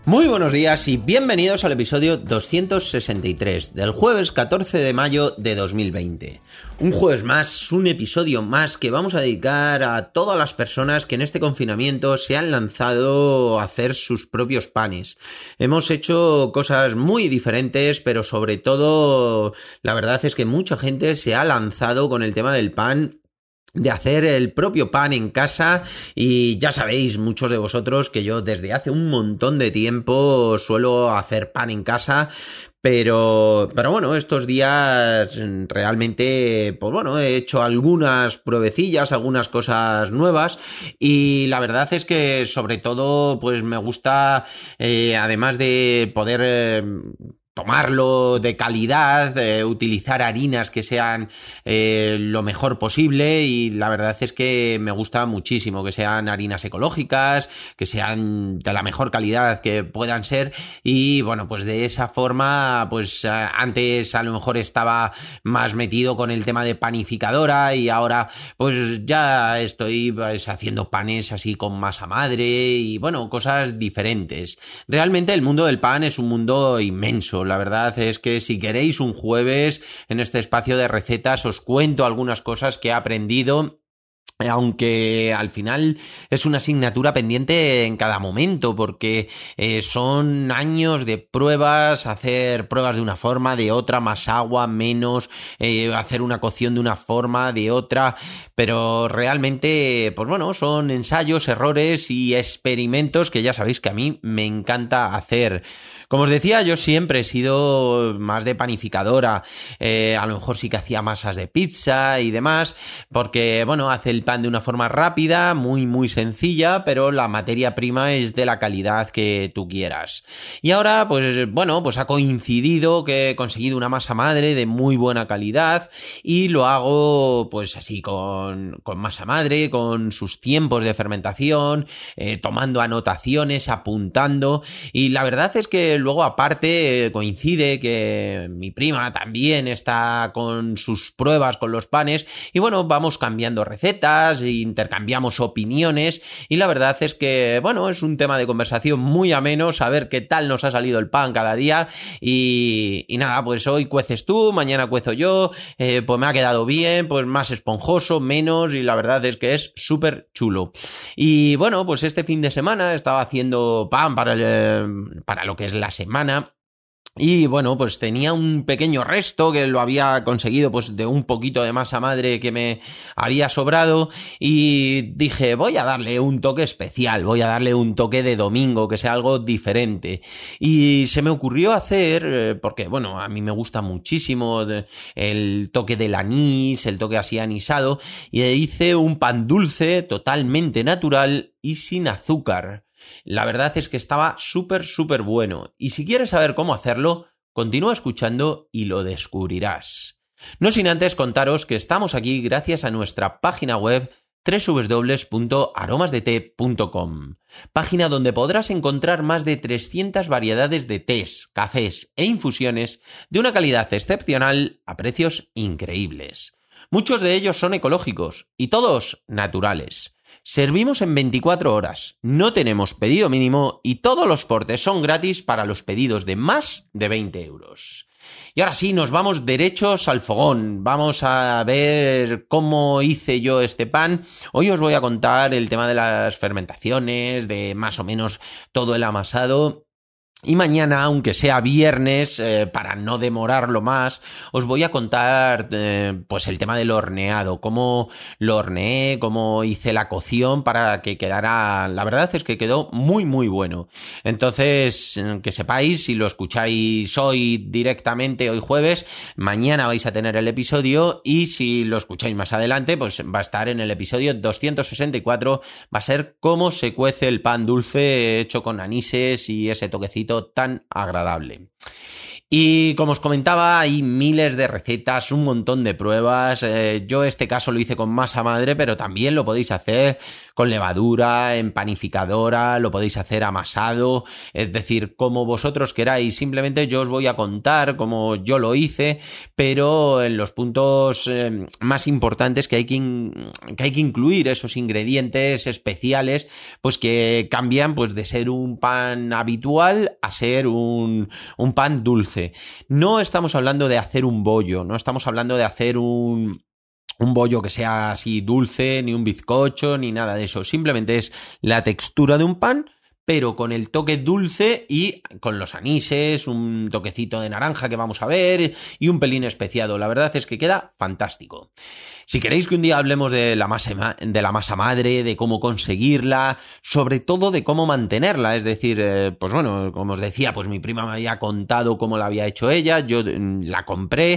Muy buenos días y bienvenidos al episodio 263 del jueves 14 de mayo de 2020. Un jueves más, un episodio más que vamos a dedicar a todas las personas que en este confinamiento se han lanzado a hacer sus propios panes. Hemos hecho cosas muy diferentes, pero sobre todo la verdad es que mucha gente se ha lanzado con el tema del pan, de hacer el propio pan en casa, y ya sabéis muchos de vosotros que yo desde hace un montón de tiempo suelo hacer pan en casa. Pero bueno, estos días realmente, pues bueno, he hecho algunas pruebecillas, algunas cosas nuevas, y la verdad es que sobre todo pues me gusta, además de poder tomarlo de calidad, utilizar harinas que sean lo mejor posible, y la verdad es que me gusta muchísimo que sean harinas ecológicas, que sean de la mejor calidad que puedan ser, y bueno, pues de esa forma, pues antes a lo mejor estaba más metido con el tema de panificadora, y ahora pues ya estoy pues haciendo panes así con masa madre y bueno, cosas diferentes. Realmente el mundo del pan es un mundo inmenso. La verdad es que si queréis un jueves en este espacio de recetas os cuento algunas cosas que he aprendido, aunque al final es una asignatura pendiente en cada momento, porque son años de pruebas, hacer pruebas de una forma, de otra, más agua, menos, hacer una cocción de una forma, de otra, pero realmente, pues bueno, son ensayos, errores y experimentos que ya sabéis que a mí me encanta hacer. Como os decía, yo siempre he sido más de panificadora, a lo mejor sí que hacía masas de pizza y demás, porque bueno, hace el pan de una forma rápida, muy sencilla, pero la materia prima es de la calidad que tú quieras. Y ahora, pues bueno, pues ha coincidido que he conseguido una masa madre de muy buena calidad, y lo hago pues así con masa madre, con sus tiempos de fermentación, tomando anotaciones, apuntando, y la verdad es que luego aparte coincide que mi prima también está con sus pruebas con los panes, y bueno, vamos cambiando recetas, intercambiamos opiniones, y la verdad es que bueno, es un tema de conversación muy ameno saber qué tal nos ha salido el pan cada día, y nada, pues hoy cueces tú, mañana cuezo yo, pues me ha quedado bien, pues más esponjoso, menos, y la verdad es que es súper chulo. Y bueno, pues este fin de semana estaba haciendo pan para lo que es la semana. Y bueno, pues tenía un pequeño resto que lo había conseguido pues de un poquito de masa madre que me había sobrado, y dije, voy a darle un toque especial, voy a darle un toque de domingo, que sea algo diferente. Y se me ocurrió hacer, porque bueno, a mí me gusta muchísimo el toque del anís, el toque así anisado, y hice un pan dulce totalmente natural y sin azúcar. La verdad es que estaba súper bueno, y si quieres saber cómo hacerlo, continúa escuchando y lo descubrirás. No sin antes contaros que estamos aquí gracias a nuestra página web www.aromasdete.com, página donde podrás encontrar más de 300 variedades de tés, cafés e infusiones de una calidad excepcional a precios increíbles. Muchos de ellos son ecológicos y todos naturales. Servimos en 24 horas, no tenemos pedido mínimo y todos los portes son gratis para los pedidos de más de 20 euros. Y ahora sí, nos vamos derechos al fogón. Vamos a ver cómo hice yo este pan. Hoy os voy a contar el tema de las fermentaciones, de más o menos todo el amasado. Y mañana, aunque sea viernes, para no demorarlo más, os voy a contar pues el tema del horneado, cómo lo horneé, cómo hice la cocción para que quedara... La verdad es que quedó muy bueno. Entonces, que sepáis, si lo escucháis hoy directamente, hoy jueves, mañana vais a tener el episodio, y si lo escucháis más adelante, pues va a estar en el episodio 264, va a ser cómo se cuece el pan dulce hecho con anises y ese toquecito tan agradable. Y como os comentaba, hay miles de recetas, un montón de pruebas. Yo este caso lo hice con masa madre, pero también lo podéis hacer con levadura, en panificadora, lo podéis hacer amasado, es decir, como vosotros queráis. Simplemente yo os voy a contar cómo yo lo hice, pero en los puntos más importantes que hay que incluir esos ingredientes especiales, pues que cambian pues de ser un pan habitual a ser un pan dulce. No estamos hablando de hacer un bollo, no estamos hablando de hacer un bollo que sea así dulce, ni un bizcocho, ni nada de eso. Simplemente es la textura de un pan, pero con el toque dulce y con los anises, un toquecito de naranja que vamos a ver y un pelín especiado. La verdad es que queda fantástico. Si queréis que un día hablemos de la masa madre, de cómo conseguirla, sobre todo de cómo mantenerla, es decir, pues bueno, como os decía, pues mi prima me había contado cómo la había hecho ella, yo la compré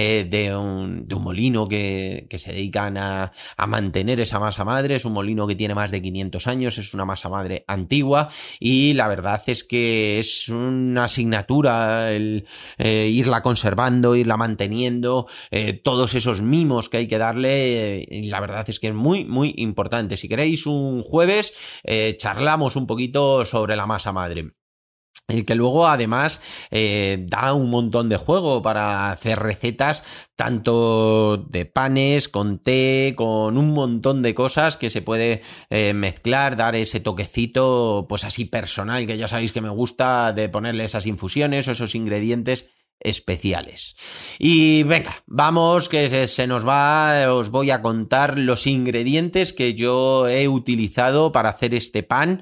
de un molino que se dedican a mantener esa masa madre, es un molino que tiene más de 500 años, es una masa madre antigua y la verdad es que es una asignatura el irla conservando, irla manteniendo, todos esos mimos que hay que dar. Y la verdad es que es muy, muy importante. Si queréis un jueves, charlamos un poquito sobre la masa madre. Que luego además da un montón de juego para hacer recetas tanto de panes, con té, con un montón de cosas que se puede mezclar, dar ese toquecito pues así personal, que ya sabéis que me gusta de ponerle esas infusiones o esos ingredientes especiales. Y venga, vamos que se nos va, os voy a contar los ingredientes que yo he utilizado para hacer este pan,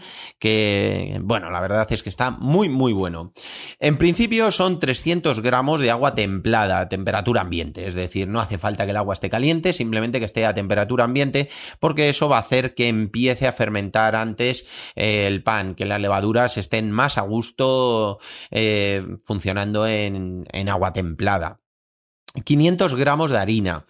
que bueno, la verdad es que está muy muy bueno. En principio son 300 gramos de agua templada, a temperatura ambiente, es decir, no hace falta que el agua esté caliente, simplemente que esté a temperatura ambiente, porque eso va a hacer que empiece a fermentar antes el pan, que las levaduras estén más a gusto funcionando en agua templada. 500 gramos de harina,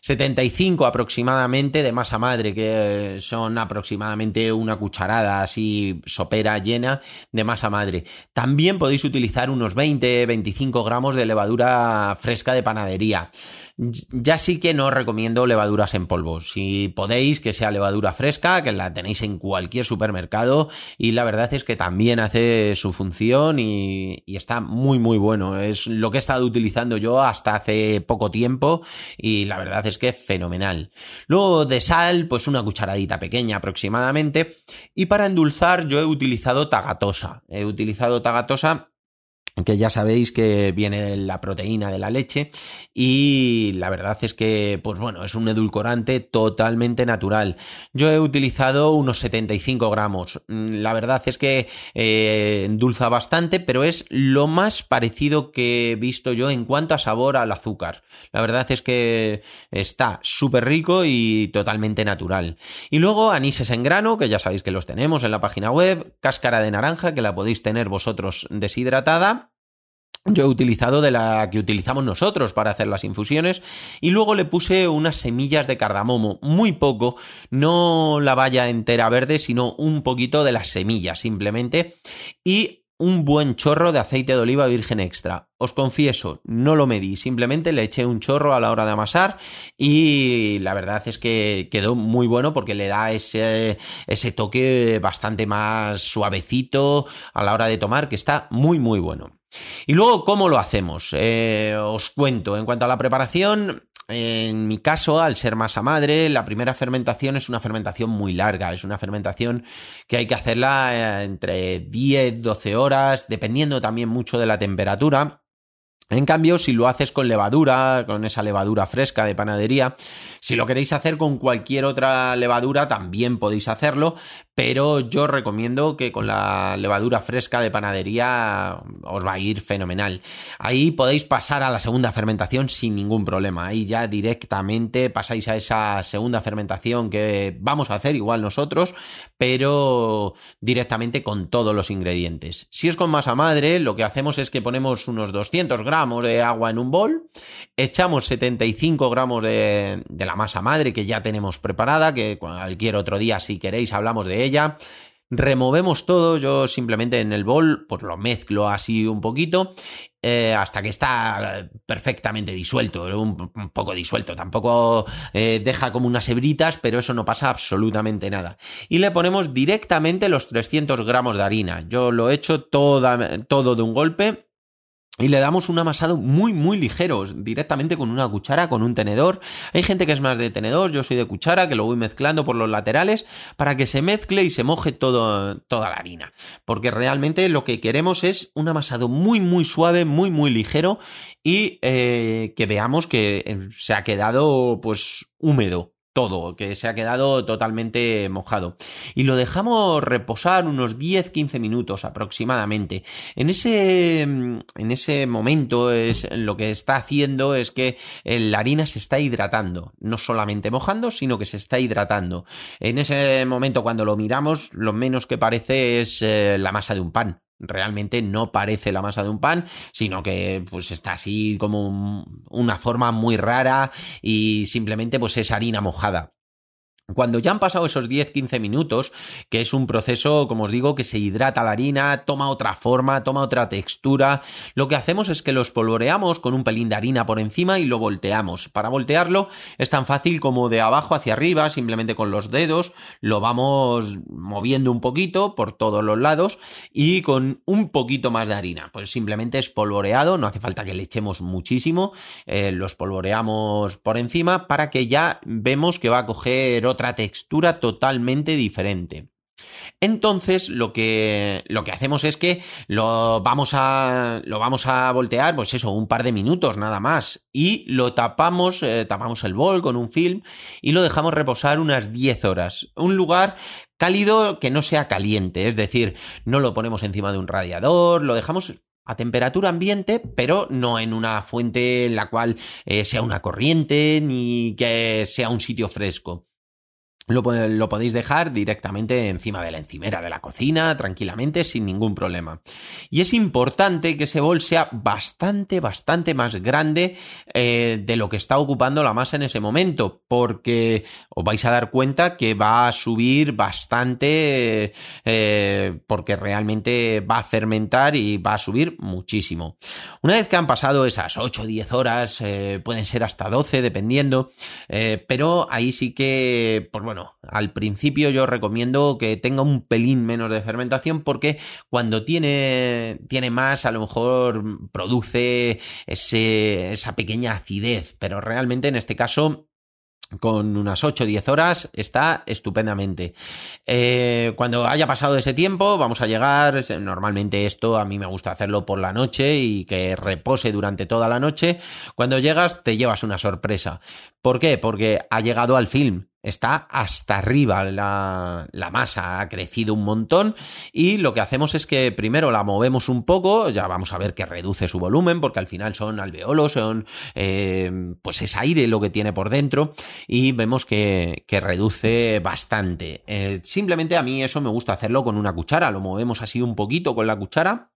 75 aproximadamente de masa madre, que son aproximadamente una cucharada así sopera llena de masa madre. También podéis utilizar unos 20-25 gramos de levadura fresca de panadería. Ya sí que no os recomiendo levaduras en polvo. Si podéis, que sea levadura fresca, que la tenéis en cualquier supermercado y la verdad es que también hace su función y está muy muy bueno. Es lo que he estado utilizando yo hasta hace poco tiempo y la verdad es que es fenomenal. Luego de sal, pues una cucharadita pequeña aproximadamente, y para endulzar yo he utilizado tagatosa. Que ya sabéis que viene la proteína de la leche y la verdad es que, pues bueno, es un edulcorante totalmente natural. Yo he utilizado unos 75 gramos. La verdad es que endulza bastante, pero es lo más parecido que he visto yo en cuanto a sabor al azúcar. La verdad es que está súper rico y totalmente natural. Y luego anises en grano, que ya sabéis que los tenemos en la página web, cáscara de naranja, que la podéis tener vosotros deshidratada. Yo he utilizado de la que utilizamos nosotros para hacer las infusiones y luego le puse unas semillas de cardamomo, muy poco, no la baya entera verde, sino un poquito de las semillas simplemente y un buen chorro de aceite de oliva virgen extra. Os confieso, no lo medí, simplemente le eché un chorro a la hora de amasar y la verdad es que quedó muy bueno porque le da ese toque bastante más suavecito a la hora de tomar, que está muy muy bueno. Y luego, ¿cómo lo hacemos? Os cuento, en cuanto a la preparación, en mi caso, al ser masa madre, la primera fermentación es una fermentación muy larga, es una fermentación que hay que hacerla entre 10-12 horas, dependiendo también mucho de la temperatura. En cambio, si lo haces con levadura, con esa levadura fresca de panadería, si lo queréis hacer con cualquier otra levadura, también podéis hacerlo, pero yo recomiendo que con la levadura fresca de panadería os va a ir fenomenal. Ahí podéis pasar a la segunda fermentación sin ningún problema. Ahí ya directamente pasáis a esa segunda fermentación que vamos a hacer igual nosotros, pero directamente con todos los ingredientes. Si es con masa madre, lo que hacemos es que ponemos unos 200 gramos de agua en un bol, echamos 75 gramos de la masa madre que ya tenemos preparada, que cualquier otro día si queréis hablamos de ella. removemos todo. Yo simplemente en el bol pues lo mezclo así un poquito hasta que está perfectamente disuelto, un poco disuelto, tampoco deja como unas hebritas, pero eso no pasa absolutamente nada. Y le ponemos directamente los 300 gramos de harina. Yo lo he hecho todo de un golpe. Y le damos un amasado muy, muy ligero, directamente con una cuchara, con un tenedor. Hay gente que es más de tenedor, yo soy de cuchara, que lo voy mezclando por los laterales para que se mezcle y se moje toda la harina. Porque realmente lo que queremos es un amasado muy, muy suave, muy, muy ligero y que veamos que se ha quedado, pues, húmedo. Todo, que se ha quedado totalmente mojado. Y lo dejamos reposar unos 10-15 minutos aproximadamente. En ese momento lo que está haciendo es que la harina se está hidratando. No solamente mojando, sino que se está hidratando. En ese momento, cuando lo miramos, lo menos que parece es la masa de un pan. Realmente no parece la masa de un pan, sino que pues está así como una forma muy rara y simplemente pues es harina mojada. Cuando ya han pasado esos 10-15 minutos, que es un proceso, como os digo, que se hidrata la harina, toma otra forma, toma otra textura, lo que hacemos es que lo espolvoreamos con un pelín de harina por encima y lo volteamos. Para voltearlo es tan fácil como de abajo hacia arriba, simplemente con los dedos, lo vamos moviendo un poquito por todos los lados y con un poquito más de harina. Pues simplemente espolvoreado, no hace falta que le echemos muchísimo, lo espolvoreamos por encima para que ya vemos que va a coger otra textura totalmente diferente. Entonces lo que hacemos es que lo vamos a voltear, pues eso, un par de minutos nada más, y lo tapamos el bol con un film y lo dejamos reposar unas 10 horas. Un lugar cálido que no sea caliente, es decir, no lo ponemos encima de un radiador, lo dejamos a temperatura ambiente, pero no en una fuente en la cual sea una corriente ni que sea un sitio fresco. Lo podéis dejar directamente encima de la encimera de la cocina, tranquilamente, sin ningún problema. Y es importante que ese bol sea bastante más grande de lo que está ocupando la masa en ese momento, porque os vais a dar cuenta que va a subir bastante, porque realmente va a fermentar y va a subir muchísimo. Una vez que han pasado esas 8 o 10 horas, pueden ser hasta 12, dependiendo, pero ahí sí que, pues bueno, al principio yo recomiendo que tenga un pelín menos de fermentación porque cuando tiene más a lo mejor produce esa pequeña acidez, pero realmente en este caso con unas 8 o 10 horas está estupendamente. Cuando haya pasado ese tiempo vamos a llegar, normalmente esto a mí me gusta hacerlo por la noche y que repose durante toda la noche. Cuando llegas te llevas una sorpresa. ¿Por qué? Porque ha llegado al film. Está hasta arriba la masa, ha crecido un montón y lo que hacemos es que primero la movemos un poco, ya vamos a ver que reduce su volumen porque al final son alveolos, son pues es aire lo que tiene por dentro y vemos que reduce bastante. Simplemente a mí eso me gusta hacerlo con una cuchara, lo movemos así un poquito con la cuchara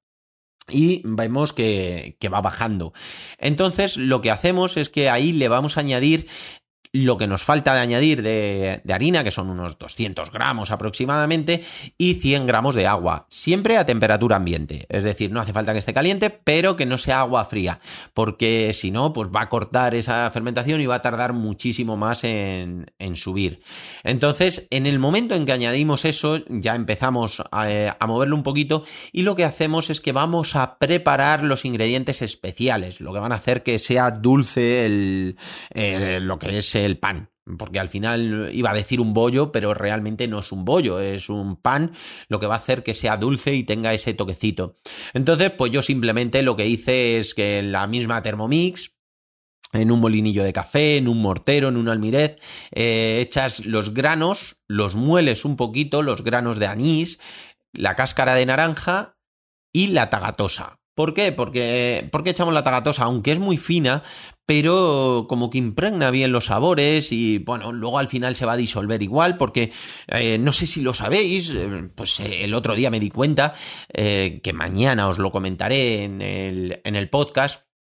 y vemos que va bajando. Entonces lo que hacemos es que ahí le vamos a añadir lo que nos falta de añadir de harina, que son unos 200 gramos aproximadamente, y 100 gramos de agua, siempre a temperatura ambiente. Es decir, no hace falta que esté caliente, pero que no sea agua fría, porque si no, pues va a cortar esa fermentación y va a tardar muchísimo más en subir. Entonces, en el momento en que añadimos eso, ya empezamos a moverlo un poquito, y lo que hacemos es que vamos a preparar los ingredientes especiales, lo que van a hacer que sea dulce lo que es el pan, porque al final iba a decir un bollo, pero realmente no es un bollo, es un pan, lo que va a hacer que sea dulce y tenga ese toquecito. Entonces, pues yo simplemente lo que hice es que en la misma Thermomix, en un molinillo de café, en un mortero, en un almirez, echas los granos, los mueles un poquito, los granos de anís, la cáscara de naranja y la tagatosa. ¿Por qué? Porque echamos la tagatosa, aunque es muy fina, pero como que impregna bien los sabores y bueno, luego al final se va a disolver igual porque no sé si lo sabéis, pues el otro día me di cuenta, que mañana os lo comentaré en el podcast,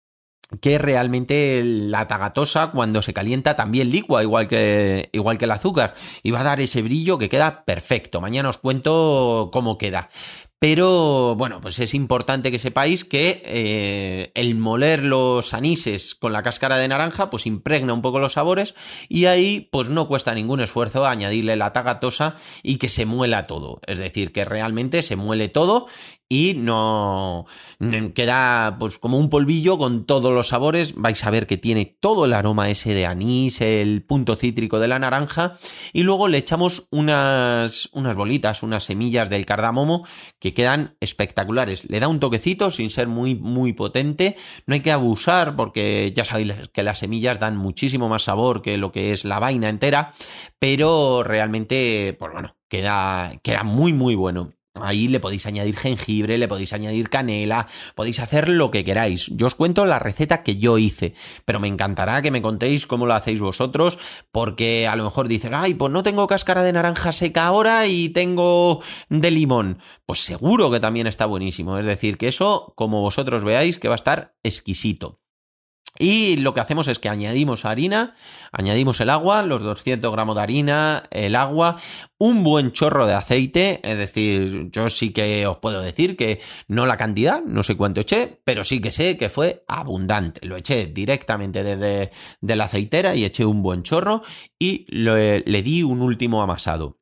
que realmente la tagatosa cuando se calienta también licua, igual que el azúcar, y va a dar ese brillo que queda perfecto. Mañana os cuento cómo queda. Pero bueno, pues es importante que sepáis que el moler los anises con la cáscara de naranja pues impregna un poco los sabores, y ahí pues no cuesta ningún esfuerzo añadirle la tagatosa y que se muela todo. Es decir, que realmente se muele todo y no queda pues como un polvillo con todos los sabores. Vais a ver que tiene todo el aroma ese de anís, el punto cítrico de la naranja, y luego le echamos unas bolitas, unas semillas del cardamomo que quedan espectaculares. Le da un toquecito sin ser muy muy potente. No hay que abusar porque ya sabéis que las semillas dan muchísimo más sabor que lo que es la vaina entera, pero realmente pues bueno, queda muy muy bueno. Ahí le podéis añadir jengibre, le podéis añadir canela, podéis hacer lo que queráis. Yo os cuento la receta que yo hice, pero me encantará que me contéis cómo lo hacéis vosotros, porque a lo mejor dicen, ay, pues no tengo cáscara de naranja seca ahora y tengo de limón. Pues seguro que también está buenísimo. Es decir, que eso, como vosotros veáis, que va a estar exquisito. Y lo que hacemos es que añadimos harina, añadimos el agua, los 200 gramos de harina, el agua, un buen chorro de aceite. Es decir, yo sí que os puedo decir que no la cantidad, no sé cuánto eché, pero sí que sé que fue abundante. Lo eché directamente desde la aceitera y eché un buen chorro y le di un último amasado,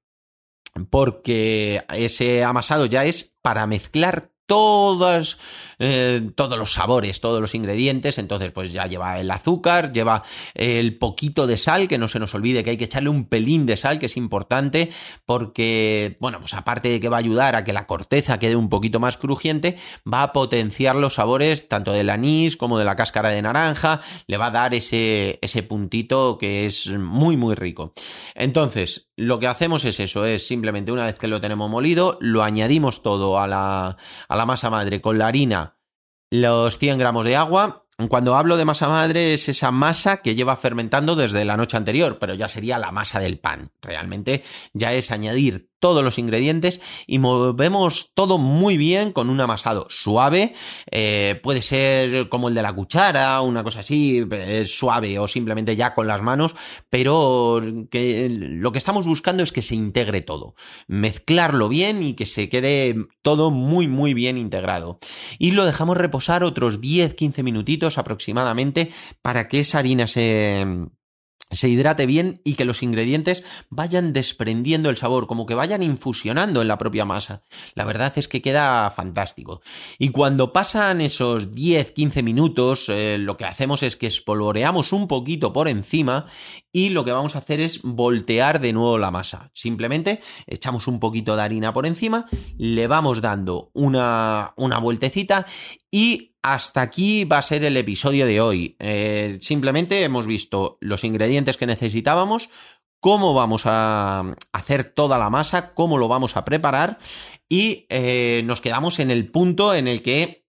porque ese amasado ya es para mezclar todos los sabores, todos los ingredientes. Entonces pues ya lleva el azúcar, lleva el poquito de sal, que no se nos olvide que hay que echarle un pelín de sal, que es importante, porque bueno, pues aparte de que va a ayudar a que la corteza quede un poquito más crujiente, va a potenciar los sabores tanto del anís como de la cáscara de naranja, le va a dar ese puntito que es muy muy rico. Entonces lo que hacemos es eso, es simplemente una vez que lo tenemos molido, lo añadimos todo a la masa madre con la harina, los 100 gramos de agua. Cuando hablo de masa madre es esa masa que lleva fermentando desde la noche anterior, pero ya sería la masa del pan. Realmente ya es añadir todos los ingredientes y movemos todo muy bien con un amasado suave. Puede ser como el de la cuchara, una cosa así, suave, o simplemente ya con las manos, pero que lo que estamos buscando es que se integre todo, mezclarlo bien y que se quede todo muy muy bien integrado. Y lo dejamos reposar otros 10-15 minutitos aproximadamente para que esa harina se hidrate bien y que los ingredientes vayan desprendiendo el sabor, como que vayan infusionando en la propia masa. La verdad es que queda fantástico. Y cuando pasan esos 10-15 minutos, lo que hacemos es que espolvoreamos un poquito por encima y lo que vamos a hacer es voltear de nuevo la masa. Simplemente echamos un poquito de harina por encima, le vamos dando una vueltecita y hasta aquí va a ser el episodio de hoy. Simplemente hemos visto los ingredientes que necesitábamos, cómo vamos a hacer toda la masa, cómo lo vamos a preparar y nos quedamos en el punto en el que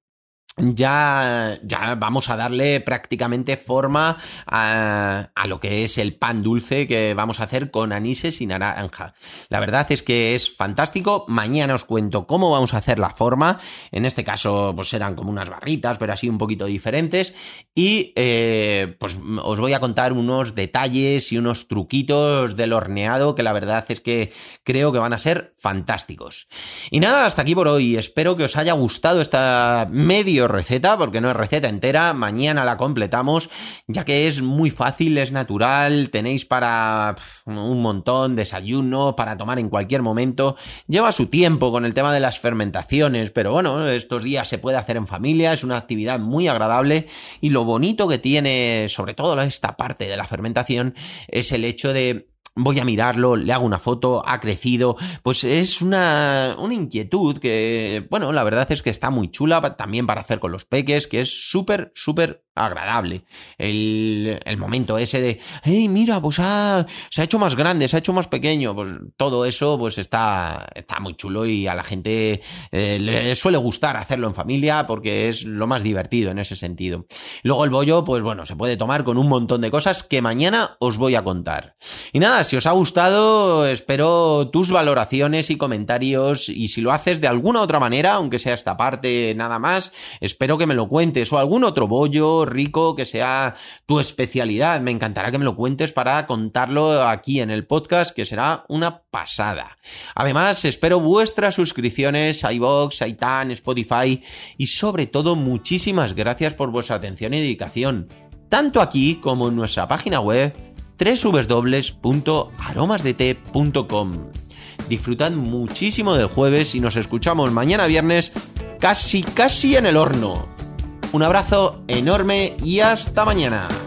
ya vamos a darle prácticamente forma a lo que es el pan dulce que vamos a hacer con anises y naranja. La verdad es que es fantástico. Mañana os cuento cómo vamos a hacer la forma. En este caso pues serán como unas barritas, pero así un poquito diferentes. Y pues os voy a contar unos detalles y unos truquitos del horneado que la verdad es que creo que van a ser fantásticos. Y nada, hasta aquí por hoy. Espero que os haya gustado esta medio receta, porque no es receta entera. Mañana la completamos, ya que es muy fácil, es natural, tenéis para un montón, desayuno, para tomar en cualquier momento. Lleva su tiempo con el tema de las fermentaciones, pero bueno, estos días se puede hacer en familia, es una actividad muy agradable y lo bonito que tiene, sobre todo esta parte de la fermentación, es el hecho de voy a mirarlo, le hago una foto, ha crecido, pues es una inquietud que, bueno, la verdad es que está muy chula también para hacer con los peques, que es súper, súper agradable. El momento ese de, hey, mira, pues se ha hecho más grande, se ha hecho más pequeño, pues todo eso pues está muy chulo y a la gente le suele gustar hacerlo en familia porque es lo más divertido en ese sentido. Luego el bollo, pues bueno, se puede tomar con un montón de cosas que mañana os voy a contar. Y nada, si os ha gustado, espero tus valoraciones y comentarios, y si lo haces de alguna otra manera, aunque sea esta parte nada más, espero que me lo cuentes, o algún otro bollo rico que sea tu especialidad. Me encantará que me lo cuentes para contarlo aquí en el podcast, que será una pasada. Además, espero vuestras suscripciones a iVoox, a iTunes, Spotify, y sobre todo muchísimas gracias por vuestra atención y dedicación, tanto aquí como en nuestra página web www.aromasdete.com. Disfrutad muchísimo del jueves y nos escuchamos mañana viernes casi en el horno. Un abrazo enorme y hasta mañana.